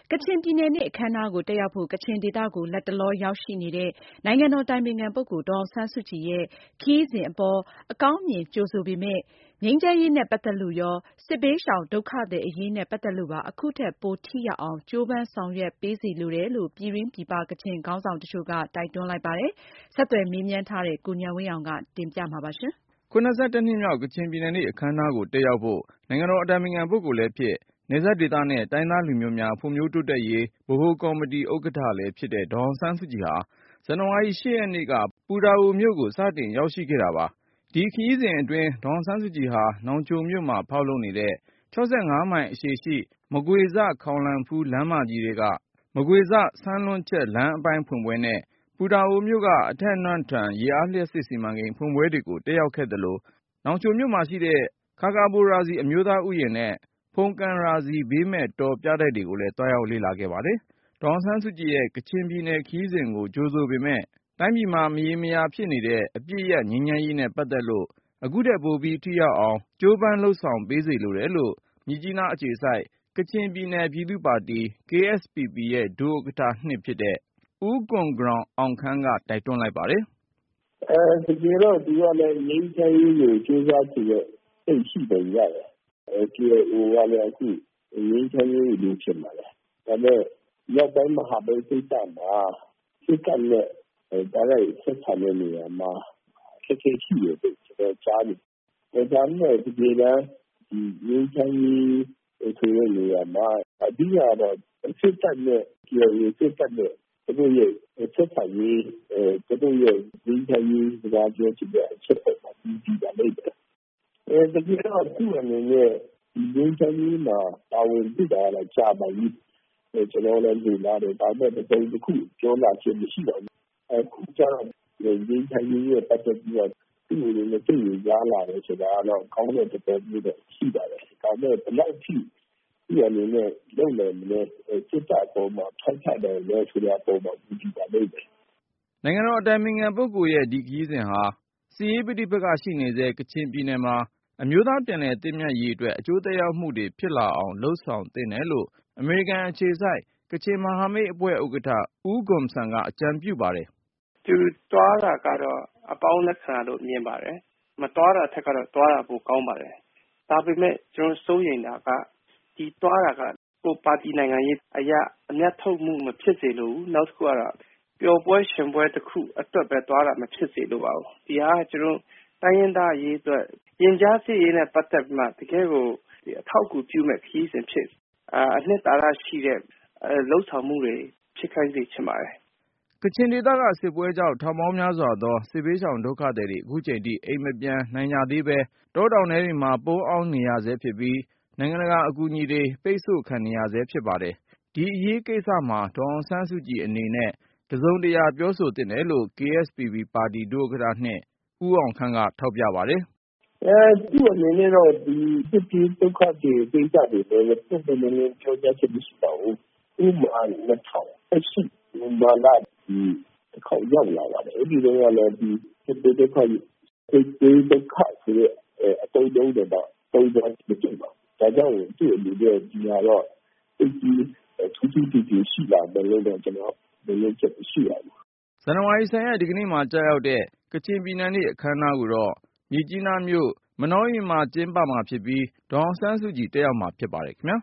ကချင်ပြည်နယ်နေ့အခမ်းအနားကိုတက်ရောက်ဖို့ ကချင်ဒေသကိုလတ်တလောရောက်ရှိနေတဲ့ နိုင်ငံတော်အတိုင်ပင်ခံပုဂ္ဂိုလ်ဒေါ်အောင်ဆန်းစုကြည်ရဲ့ ခရီးစဉ်အပေါ် အကောင်းမြင်ကြိုဆိုပေမယ့် ငြိမ်းချမ်းရေးနဲ့ပတ်သက်လို့ရော စစ်ဘေးရှောင်ဒုက္ခသည်အရေးနဲ့ပတ်သက်လို့ပါ အခုထက်ပိုထိရောက်အောင် ကြိုးပမ်းဆောင်ရွက်ပေးစေလိုတယ်လို့ ပြည်တွင်းပြည်ပကချင်ခေါင်းဆောင်တချို့က တိုက်တွန်းလိုက်ပါတယ်။ ဆက်သွယ်မေးမြန်းထားတဲ့ ကိုဉာဏ်ဝင်းအောင်က တင်ပြမှာပါ။၇၁ နှစ်မြောက် ကချင်ပြည်နယ်နေ့အခမ်းအနားကိုတက်ရောက်ဖို့ နိုင်ငံတော်အတိုင်ပင်ခံပုဂ္ဂိုလ်လည်းဖြစ် နယ်စပ်ဒေသနဲ့ တိုင်းရင်းသားလူမျိုးများ ဖွံ့ဖြိုးတိုးတက်ရေး ဗဟိုကော်မတီဥက္ကဋ္ဌလည်းဖြစ်တဲ့ ဒေါ်အောင်ဆန်းစုကြည်ဟာ ဇန်နဝါရီ ၈ ရက်နေ့က ပူတာအိုမြို့ကို စတင်ရောက်ရှိခဲ့တာပါ။ ဒီခရီးစဉ်အတွင်း ဒေါ်အောင်ဆန်းစုကြည်ဟာ နောင်ချိုမြို့မှာ ဖောက်လုပ်နေတဲ့ ၆၅ မိုင်အရှည်ရှိ မဂွေဇ-ခေါင်လန်ဖူး လမ်းမကြီးထဲက မဂွေဇ-ဆန်းလွန်းချက် လမ်းအပိုင်းဖွင့်ပွဲနဲ့ ပူတာအိုမြို့က အထက်အမြတ်ထန် ရေအားလျှပ်စစ်စီမံကိန်းဖွင့်ပွဲတွေကို တက်ရောက်ခဲ့သလို၊ နောင်ချိုမြို့မှာရှိတဲ့ ခါခါဘိုရာဇီ အမျိုးသားဥယျာဉ်နဲ့ ဖုန်ကန်ရာဇီ ဘေးမဲ့တောပြတိုက်တွေကိုလည်း သွားရောက်လေ့လာခဲ့ပါတယ်။ ဒေါ်အောင်ဆန်းစုကြည်ရဲ့ ကချင်ပြည်နယ်ခရီးစဉ်ကို ကြိုဆိုပေမယ့် တိုင်းပြည်မှာ မရေမရာဖြစ်နေတဲ့ အပစ်ရပ်ငြိမ်းချမ်းရေးနဲ့ပတ်သက်လို့ အခုထက်ပိုပြီးထိရောက်အောင် ကြိုးပမ်းလုပ်ဆောင်ပေးစေလိုတယ်လို့ မြစ်ကြီးနားအခြေစိုက် ကချင်ပြည်နယ်ပြည်သူ့ပါတီ KSPP ရဲ့ ဒုဥက္ကဋ္ဌ ဖြစ်တဲ့ ဦးကွမ်ဂရောင်အောင်ခမ်းက တိုက်တွန်းလိုက်ပါတယ်။ တကယ်တော့သူကလည်းငြိမ်းချမ်းရေးကိုကြိုးစားကြည့်တဲ့စိတ်ရှိပုံရတယ်။ KIO ကလည်းအခုငြိမ်းချမ်းရေးကိုလိုချင်ပါတယ်။ ဒါပေမဲ့မြောက်ပိုင်းမဟာမိတ်ကိစ္စမှာစစ်တပ်နဲ့တိုက်ရိုက်ဆက်ဆံတဲ့နေရာမှာအခက်အခဲရှိတယ်လို့ကျွန်တော်ကြားတယ်။ ဒါပေမဲ့တကယ်တမ်းဒီငြိမ်းချမ်းရေးဆိုတဲ့နေရာမှာအဓိကတော့စစ်တပ်နဲ့ KIO စစ်တပ်နဲ့သူတို့ရဲ့ဆက်ဆံရေးသူတို့ရဲ့ငြိမ်းချမ်းရေးစကားပြောချင်တဲ့အချက်ပေါ်မှာဒီပါလိမ့်မယ်။ တကယ်တော့သူ့အနေနဲ့ဒီငြိမ်းချမ်းရေးမှာပါဝင်ဖြစ်တာတော့ကြာပါပြီ။ကျွန်တော်လည်းလူလာတယ်ဒါပေမဲ့တစုံတစ်ခုပြောလာခြင်းမရှိပါဘူး။အခုကျတော့ငြိမ်းချမ်းရေးရဲ့ပတ်သက်ပြီးတော့သူ့အနေနဲ့သိရင်ကြားလာတယ်ဆိုတာကတော့ကောင်းတဲ့သဘောမျိုးတော့ရှိပါတယ်။ဒါပေမဲ့ဘယ်လောက်ထိသူ့အနေနဲ့လုပ်နိုင်မလဲစစ်တပ်အပေါ်မှာထောက်ခံတယ်လဲဆိုတဲ့အပေါ်မှာမူတည်ပါလိမ့်မယ်။ နိုင်ငံတော်အတိုင်ပင်ခံပုဂ္ဂိုလ်ရဲ့ဒီခရီးစဉ်ဟာ စစ်ရေးပဋိပက္ခရှိနေဆဲ ကချင်ပြည်နယ်မှာ အမျိုးသားပြန်လည်သင့်မြတ်ရေးအတွက် အကျိုးသက်ရောက်မှုတွေဖြစ်လာအောင် လုပ်ဆောင်သင့်တယ်လို့ အမေရိကန်အခြေစိုက် ကချင်မဟာမိတ်အဖွဲ့ဥက္ကဋ္ဌ ဦးဂွမ်ဆမ်က အကြံပြုပါတယ်။ "သူသွားတာကတော့အပေါင်းလက္ခဏာလို့မြင်ပါတယ်။မသွားတာထက်ကတော့သွားတာပိုကောင်းပါတယ်။ဒါပေမဲ့ကျွန်တော်စိုးရိမ်တာကဒီသွားတာကကိုယ့်ပါတီနိုင်ငံရေးအရအမြတ်ထုတ်မှုမဖြစ်စေလိုဘူး။နောက်တစ်ခုကတော့ပျော်ပွဲရွှင်ပွဲတစ်ခုအတွက်ပဲသွားတာမဖြစ်စေလိုပါဘူး။ဒီဟာကကျွန်တော်တိုင်းရင်းသားအရေးအတွက်ရင်ကြားစေ့ရေးနဲ့ပတ်သက်ပြီးမှတကယ်ကိုအထောက်အကူပြုမဲ့ခရီးစဉ်ဖြစ်အနှစ်သာရရှိတဲ့လုပ်ဆောင်မှုတွေဖြစ်ခိုင်းစေချင်ပါတယ်။ကချင်ဒေသကစစ်ပွဲကြောင့် ထောင်ပေါင်းများစွာသော စစ်ဘေးရှောင်ဒုက္ခသည်တွေ ခုချိန်ထိ အိမ်မပြန်နိုင်ကြသေးပဲ တောတောင်ထဲတွေမှာ ပုန်းအောင်းနေရဆဲဖြစ်ပြီး နိုင်ငံတကာအကူအညီတွေ ပိတ်ဆို့ခံနေရဆဲဖြစ်ပါတယ်။ ဒီအရေးကိစ္စမှာ ဒေါ်အောင်ဆန်းစုကြည်အနေနဲ့ တစုံတရာပြောဆိုသင့်တယ်လို့ KSPP ပါတီ ဒုဥက္ကဋ္ဌ ဦးအောင်ခမ်းက ထောက်ပြပါတယ်။ သူ့အနေနဲ့တော့ဒီစစ်ပြေးဒုက္ခသည်ကိစ္စတွေလည်းပွင့်ပွင့်လင်းလင်းပြောကြားခြင်းမရှိပါဘူး။ဥပမာ2018နိုဝင်ဘာလတစ်ခေါက်ရောက်လာပါတယ်။အဲဒီတုန်းကလည်းဒီစစ်ပြေးဒုက္ခဆိုတဲ့အသုံးလုံးတော့သုံးသွားမတွေ့ပါဘူး။ဒါကြောင့်သူ့အနေနဲ့ဒီဟာတော့သိပြီးထူးထူးထူးရှိလာတယ်လို့တော့ကျွန်တော်မြင်ချက်ရှိပါတယ်။ဇန်နဝါရီ 10 ရက်ဒီကနေ့မှာကျရောက်တဲ့ ကချင်ပြည်နယ်နေ့အခမ်းအနားကိုတော့ မြစ်ကြီးနားမြို့ မနောဥယျာဉ်မှာကျင်းပမှာဖြစ်ပြီး ဒေါ်အောင်ဆန်းစုကြည်တက်ရောက်မှာဖြစ်ပါတယ်ခင်ဗျာ